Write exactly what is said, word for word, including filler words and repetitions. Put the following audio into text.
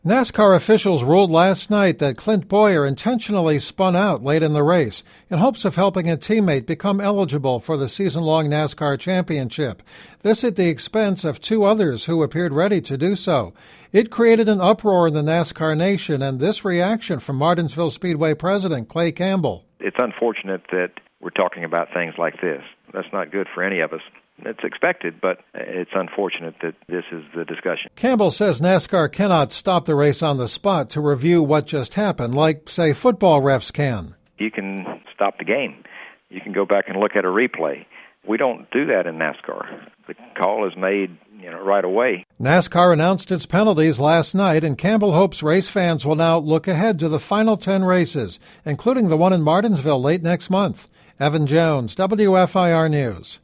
NASCAR officials ruled last night that Clint Bowyer intentionally spun out late in the race in hopes of helping a teammate become eligible for the season-long NASCAR championship. This at the expense of two others who appeared ready to do so. It created an uproar in the NASCAR nation, and this reaction from Martinsville Speedway president Clay Campbell. It's unfortunate that we're talking about things like this. That's not good for any of us. It's expected, but it's unfortunate that this is the discussion. Campbell says NASCAR cannot stop the race on the spot to review what just happened, like, say, football refs can. You can stop the game. You can go back and look at a replay. We don't do that in NASCAR. The call is made, you know, right away. NASCAR announced its penalties last night, and Campbell hopes race fans will now look ahead to the final ten races, including the one in Martinsville late next month. Evan Jones, W F I R News.